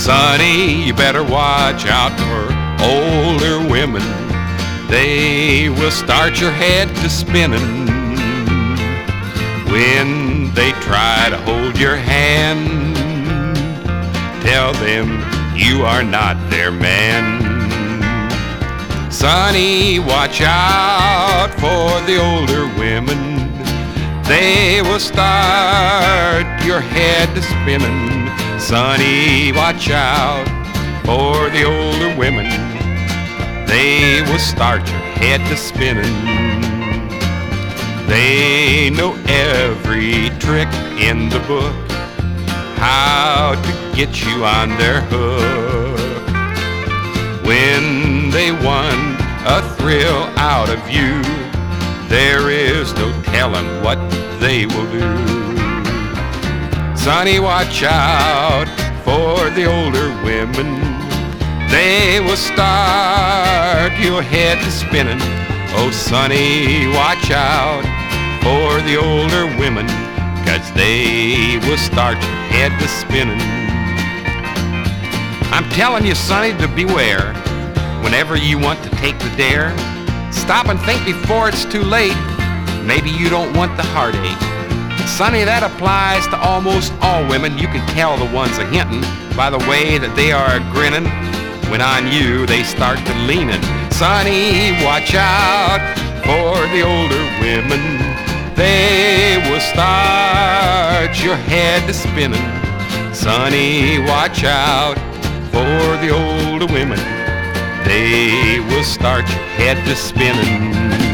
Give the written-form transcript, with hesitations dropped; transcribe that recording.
Sonny, you better watch out for older women. They will start your head to spinning when they try to hold your hand. Tell them you are not their man. Sonny, watch out for the older women. They will start your head to spinning. Sonny, watch out for the older women. They will start your head to spinning. They know every trick in the book, how to get you on their hook. When they want a thrill out of you, there is no telling what they will do. Sonny, watch out for the older women. They will start your head to spinning. Oh, Sonny, watch out for the older women, 'cause they will start your head to spinning. I'm telling you, Sonny, to beware. Whenever you want to take the dare, stop and think before it's too late. Maybe you don't want the heartache. Sonny, that applies to almost all women. You can tell the ones a hintin' by the way that they are grinning when on you they start to leanin'. Sonny, watch out for the older women. They will start your head to spinning. Sonny, watch out for the older women. They will start your head to spinning.